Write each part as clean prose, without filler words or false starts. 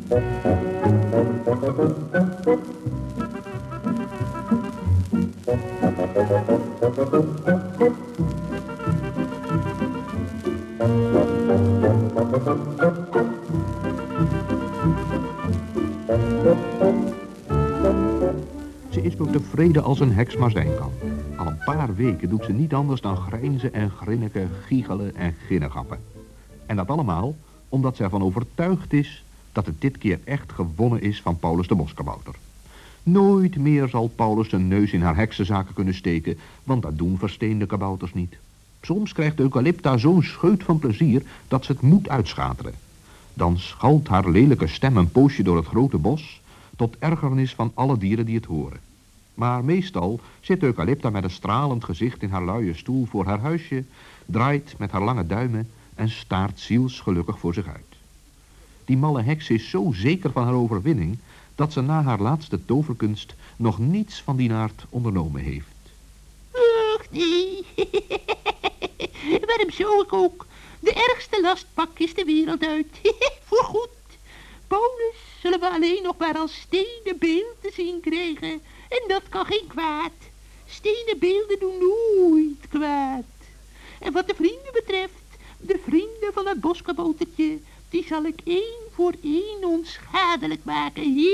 Ze is zo tevreden als een heks maar zijn kan. Al een paar weken doet ze niet anders dan grijnzen en grinniken, giechelen en ginnegappen. En dat allemaal omdat ze ervan overtuigd is dat het dit keer echt gewonnen is van Paulus de boskabouter. Nooit meer zal Paulus zijn neus in haar heksenzaken kunnen steken, want dat doen versteende kabouters niet. Soms krijgt Eucalypta zo'n scheut van plezier dat ze het moet uitschateren. Dan schalt haar lelijke stem een poosje door het grote bos, tot ergernis van alle dieren die het horen. Maar meestal zit Eucalypta met een stralend gezicht in haar luie stoel voor haar huisje, draait met haar lange duimen en staart zielsgelukkig voor zich uit. Die malle heks is zo zeker van haar overwinning dat ze na haar laatste toverkunst nog niets van die aard ondernomen heeft. Och nee, waarom zou ik ook? De ergste lastpak is de wereld uit, voorgoed. Paulus zullen we alleen nog maar als stenen beeld te zien krijgen. En dat kan geen kwaad. Stenen beelden doen nooit kwaad. En wat de vrienden betreft, de vrienden van het boskaboutertje, die zal ik 1 voor 1 onschadelijk maken. Yeah!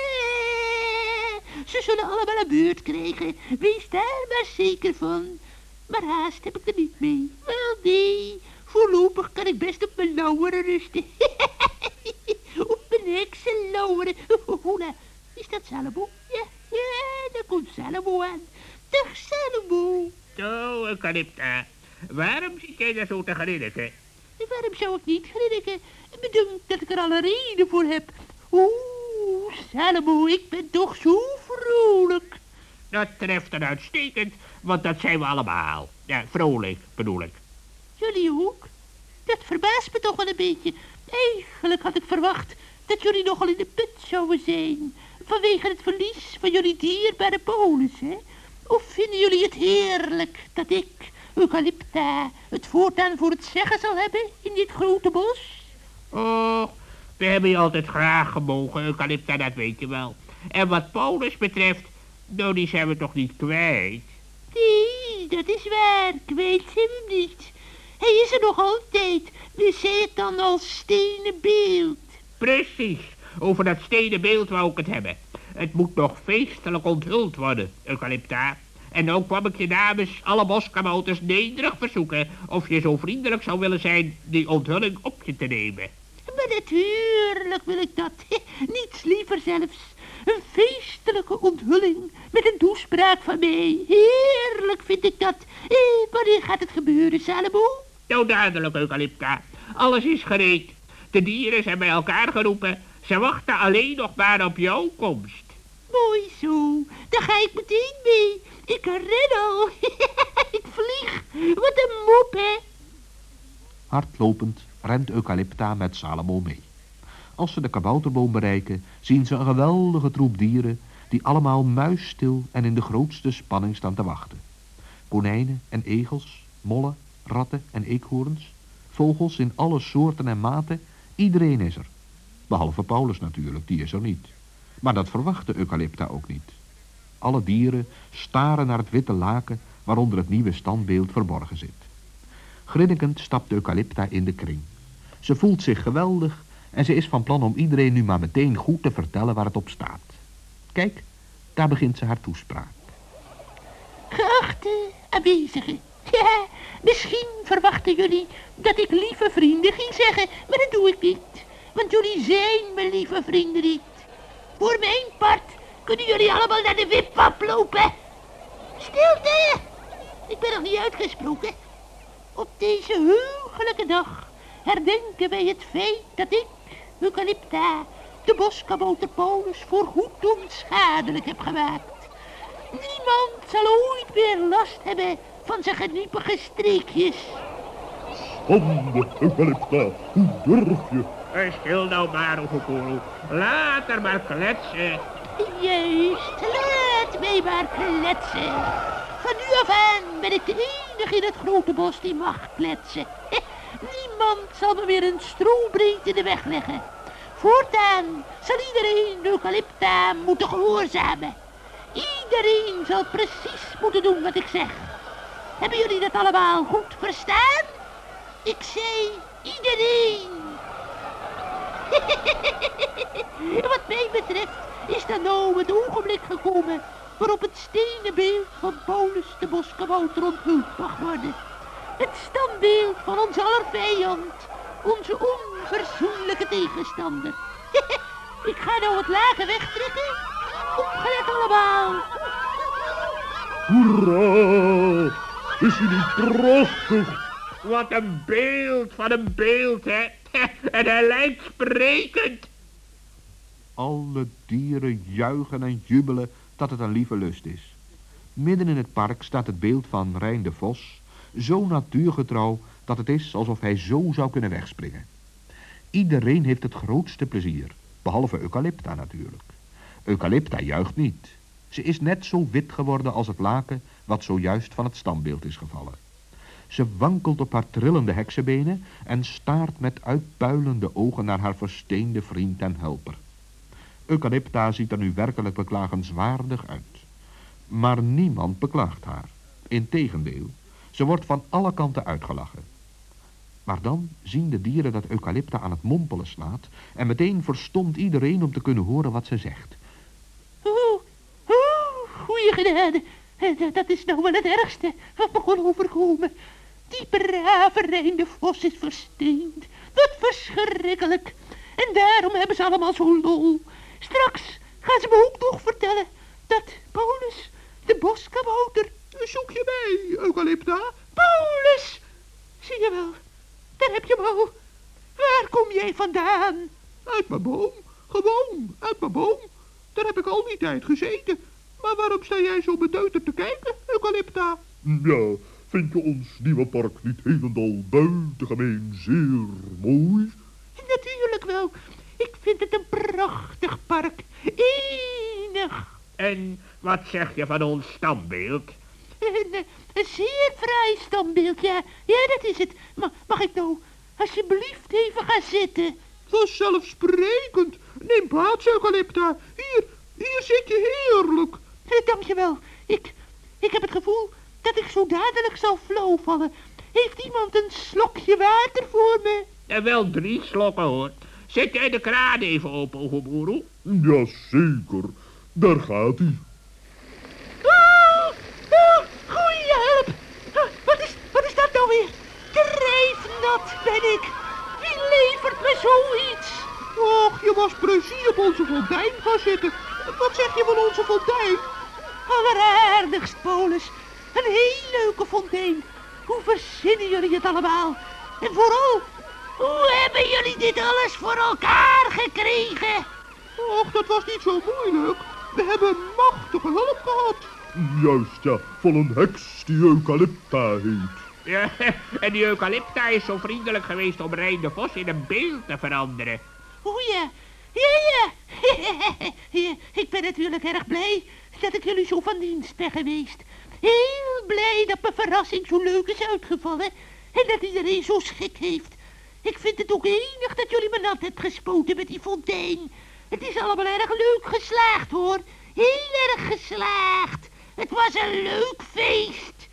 Ze zullen allemaal een beurt krijgen. Wees daar maar zeker van. Maar haast heb ik er niet mee. Wel nee, voorlopig kan ik best op mijn lauweren rusten. Op mijn heksenlauweren. Hola, is dat Salomo? Ja, daar komt Salomo aan. Dag Salomo. Zo, Eucalypta. Waarom zit jij daar zo te grinniken? Waarom zou ik niet grinniken? Bedankt dat ik er al een reden voor heb. Oeh, Salomo, ik ben toch zo vrolijk. Dat treft er uitstekend, want dat zijn we allemaal. Ja, vrolijk bedoel ik. Jullie ook? Dat verbaast me toch wel een beetje. Eigenlijk had ik verwacht dat jullie nogal in de put zouden zijn. Vanwege het verlies van jullie dierbare Paulus, hè? Of vinden jullie het heerlijk dat ik, Eucalypta, het voortaan voor het zeggen zal hebben in dit grote bos? Oh, we hebben je altijd graag gemogen, Eucalypta, dat weet je wel. En wat Paulus betreft, nou, die zijn we toch niet kwijt? Nee, dat is waar. Kwijt zijn we hem niet. Hij is er nog altijd. We zei het dan als stenen beeld. Precies, over dat stenen beeld wou ik het hebben. Het moet nog feestelijk onthuld worden, Eucalypta. En ook kwam ik je namens alle boskabouters nederig verzoeken of je zo vriendelijk zou willen zijn die onthulling op je te nemen. Maar natuurlijk wil ik dat. Niets liever zelfs. Een feestelijke onthulling met een toespraak van mij. Heerlijk vind ik dat. Wanneer gaat het gebeuren, Salomo? Nou, duidelijk, Eucalypta. Alles is gereed. De dieren zijn bij elkaar geroepen. Ze wachten alleen nog maar op jouw komst. Mooi zo. Daar ga ik meteen mee. Ik ren al. Ik vlieg. Wat een mop, hè? Hardlopend rent Eucalypta met Salomo mee. Als ze de kabouterboom bereiken, zien ze een geweldige troep dieren die allemaal muisstil en in de grootste spanning staan te wachten. Konijnen en egels, mollen, ratten en eekhoorns, vogels in alle soorten en maten, iedereen is er. Behalve Paulus natuurlijk, die is er niet. Maar dat verwachtte Eucalypta ook niet. Alle dieren staren naar het witte laken waaronder het nieuwe standbeeld verborgen zit. Grinnikend stapt Eucalypta in de kring. Ze voelt zich geweldig en ze is van plan om iedereen nu maar meteen goed te vertellen waar het op staat. Kijk, daar begint ze haar toespraak. Geachte aanwezigen, ja, misschien verwachten jullie dat ik lieve vrienden ging zeggen, maar dat doe ik niet. Want jullie zijn mijn lieve vrienden niet. Voor mijn part kunnen jullie allemaal naar de wipwap lopen. Stilte! Ik ben nog niet uitgesproken. Op deze heugelijke dag herdenken wij het feit dat ik, Eucalypta, de boskabouter Paulus voorgoed onschadelijk heb gemaakt. Niemand zal ooit meer last hebben van zijn geniepige streekjes. Schande, Eucalypta, hoe durf je? Stil nou maar, Oehoekoeroe. Laat er maar kletsen. Juist, laat mij maar kletsen. Van nu af aan ben ik de enige in het grote bos die mag kletsen. Niemand zal me weer een strobreed in de weg leggen. Voortaan zal iedereen Eucalypta moeten gehoorzamen. Iedereen zal precies moeten doen wat ik zeg. Hebben jullie dat allemaal goed verstaan? Ik zei iedereen. Wat mij betreft is dan nou het ogenblik gekomen waarop het stenen beeld van Paulus de boskabouter onthuld mag worden. Het standbeeld van ons aller vijand, onze onverzoenlijke tegenstander. Ik ga nou het lage wegtrekken. Opgelet allemaal. Hoera! Is hij niet prachtig? Wat een beeld van een beeld, hè? En hij lijkt sprekend. Alle dieren juichen en jubelen dat het een lieve lust is. Midden in het park staat het beeld van Rijn de Vos, zo natuurgetrouw dat het is alsof hij zo zou kunnen wegspringen. Iedereen heeft het grootste plezier, behalve Eucalypta natuurlijk. Eucalypta juicht niet. Ze is net zo wit geworden als het laken wat zojuist van het standbeeld is gevallen. Ze wankelt op haar trillende heksenbenen en staart met uitpuilende ogen naar haar versteende vriend en helper. Eucalypta ziet er nu werkelijk beklagenswaardig uit. Maar niemand beklaagt haar. Integendeel, ze wordt van alle kanten uitgelachen. Maar dan zien de dieren dat Eucalypta aan het mompelen slaat en meteen verstomt iedereen om te kunnen horen wat ze zegt. Goeie genade. Dat is nou wel het ergste wat me kon overkomen. Die brave Rijn de Vos is versteend. Wat verschrikkelijk. En daarom hebben ze allemaal zo'n lol. Straks gaan ze me ook nog vertellen dat Paulus, de boskabouter... Zoek je mij, Eucalypta? Paulus! Zie je wel, daar heb je hem al. Waar kom jij vandaan? Uit mijn boom. Gewoon, uit mijn boom. Daar heb ik al die tijd gezeten. Maar waarom sta jij zo beteuterd te kijken, Eucalypta? Ja, vind je ons nieuwe park niet helemaal buitengemeen zeer mooi? Natuurlijk wel. Ik vind het een prachtig park. Enig. En wat zeg je van ons standbeeld? Een zeer fraai standbeeld, ja. Ja, dat is het. Mag ik nou alsjeblieft even gaan zitten? Vanzelfsprekend. Neem plaats, Eucalypta. Hier zit je heerlijk. Dankjewel. Ik heb het gevoel dat ik zo dadelijk zal flauw vallen. Heeft iemand een slokje water voor me? En wel 3 slokken, hoor. Zet jij de kraan even open, Oegeboeroe? Jazeker, daar gaat hij. Goeie hulp. Wat is dat nou weer? Drijfnat ben ik. Wie levert me zoiets? Och, je was precies op onze fontein gaan zitten. Wat zeg je van onze fontein? Alleraardigst, Paulus. Een heel leuke fontein. Hoe verzinnen jullie het allemaal? En vooral, hoe hebben jullie dit alles voor elkaar gekregen? Och, dat was niet zo moeilijk. We hebben machtige hulp gehad. Juist, ja, van een heks die Eucalypta heet. Ja, en die Eucalypta is zo vriendelijk geweest om Rijn de Vos in een beeld te veranderen. O ja, ja. Ja, ik ben natuurlijk erg blij dat ik jullie zo van dienst ben geweest. Heel blij dat mijn verrassing zo leuk is uitgevallen en dat iedereen zo schik heeft. Ik vind het ook enig dat jullie me nat hebt gespoten met die fontein. Het is allemaal erg leuk geslaagd, hoor. Heel erg geslaagd. Het was een leuk feest.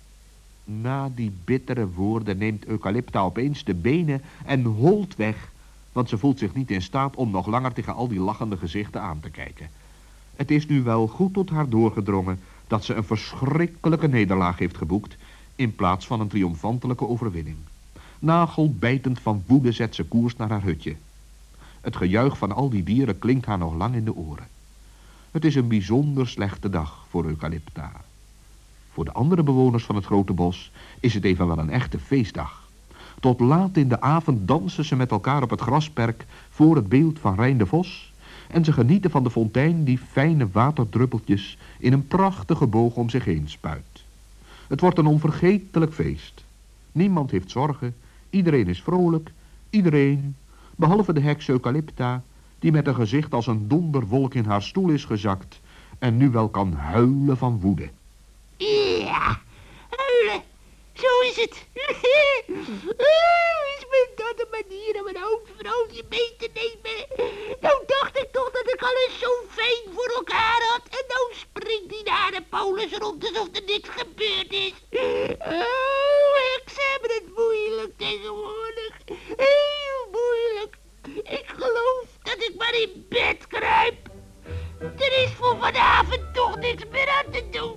Na die bittere woorden neemt Eucalypta opeens de benen en holt weg, want ze voelt zich niet in staat om nog langer tegen al die lachende gezichten aan te kijken. Het is nu wel goed tot haar doorgedrongen dat ze een verschrikkelijke nederlaag heeft geboekt in plaats van een triomfantelijke overwinning. Nagelbijtend van woede zet ze koers naar haar hutje. Het gejuich van al die dieren klinkt haar nog lang in de oren. Het is een bijzonder slechte dag voor Eucalypta. Voor de andere bewoners van het grote bos is het evenwel een echte feestdag. Tot laat in de avond dansen ze met elkaar op het grasperk voor het beeld van Rijn de Vos en ze genieten van de fontein die fijne waterdruppeltjes in een prachtige boog om zich heen spuit. Het wordt een onvergetelijk feest. Niemand heeft zorgen, iedereen is vrolijk, iedereen, behalve de heks Eucalypta, die met een gezicht als een donderwolk in haar stoel is gezakt en nu wel kan huilen van woede. Ja, huilen. Zo is het. Is me dat een manier om een oud vrouwtje mee te nemen? alles zo fijn voor elkaar had. En nou springt hij naar de polis rond alsof er niks gebeurd is. Oh, heksen hebben het moeilijk tegenwoordig. Heel moeilijk. Ik geloof dat ik maar in bed kruip. Er is voor vanavond toch niks meer aan te doen.